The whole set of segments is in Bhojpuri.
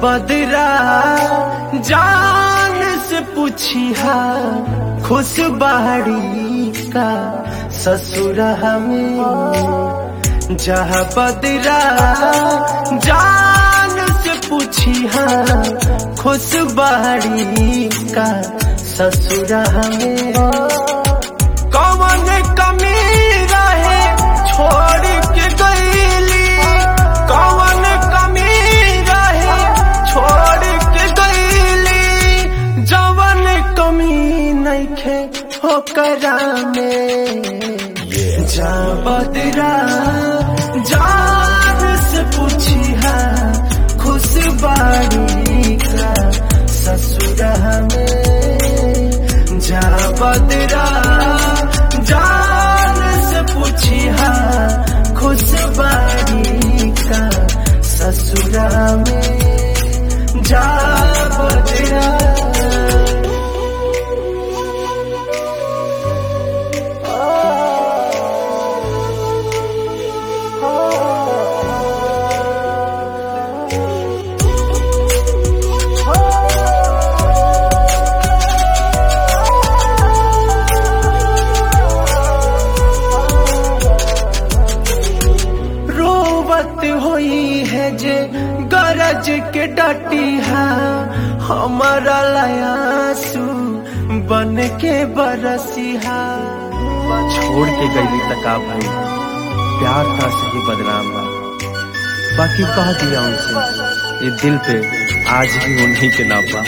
बदरा जान से पूछिया खुश बाड़ी का ससुर हमें। जहाँ बदरा जान से पूछिया खुश बाड़ी का ससुर हमें। कौन कमी रहे छोड़ के गईली, कौन कमी रहे छोड़ के गईली। जवन कमी नइखे ओकरा में। जा बदरा जान से पूछिया खुश बाड़ी का ससुर हमें। जा बदरा जान से पूछिया खुश बाड़ी का ससुर हमें। जा बदरा होई है जे गरज के डटिया हमारा लयासू बन के बरसिया। छोड़ के गई तका भाई प्यार था सही बदनाम बा। बाकी कह दिया उनसे ये दिल पे आज भी उन्हीं के नाम बा।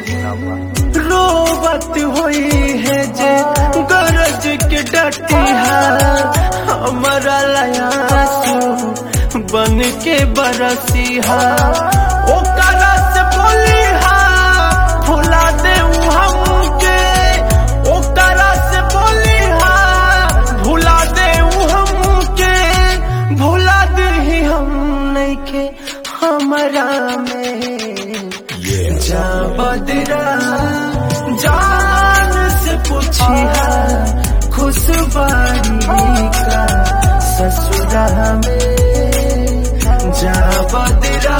रोबत होई है जे गरज के डटिया हमारा लयासू बन के बरसिया। ओकरा से बोलिहा भुला दे हमके, ओकरा से बोलिहा भुला दे हमके। भुला दे हम नइखे हमरा में। जा बदरा जान से पूछिया खुश बाड़ी का ससुर हमें। जा बदरा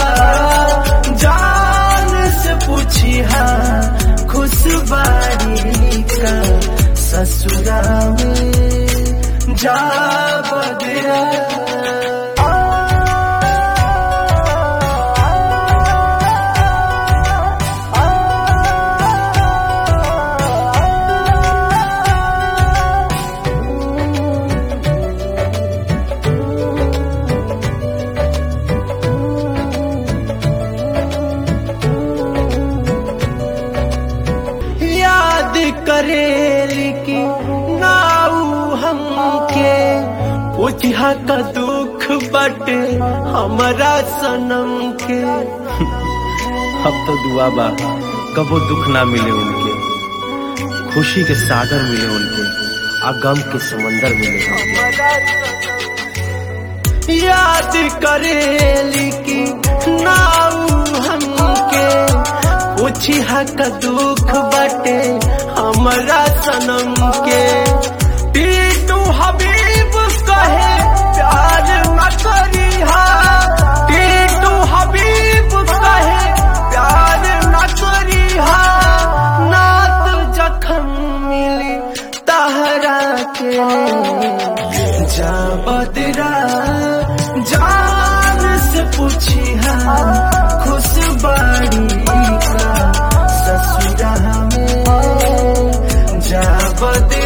जान से पूछिया खुश बाड़ी का ससुर हमें। जा बदरा करेली की नाऊ हमके। पूछिया का दुख बटे हमारा सनम के। अब तो दुआ बा कबो दुख ना मिले उनके, खुशी के सागर मिले उनके, आ गम के समंदर मिले हमके। याद करेली की नाऊ हमके। पूछिया का दुख बटे हमारा सनम के। टीटू हबीब कहे प्यार न करिहा, टीटू हबीब कहे प्यार न करिहा। ना तो जखम मिली तहरा के। जा बदरा जान से पूछिया खुश बाड़ी का ससुर हमें। जा बदरा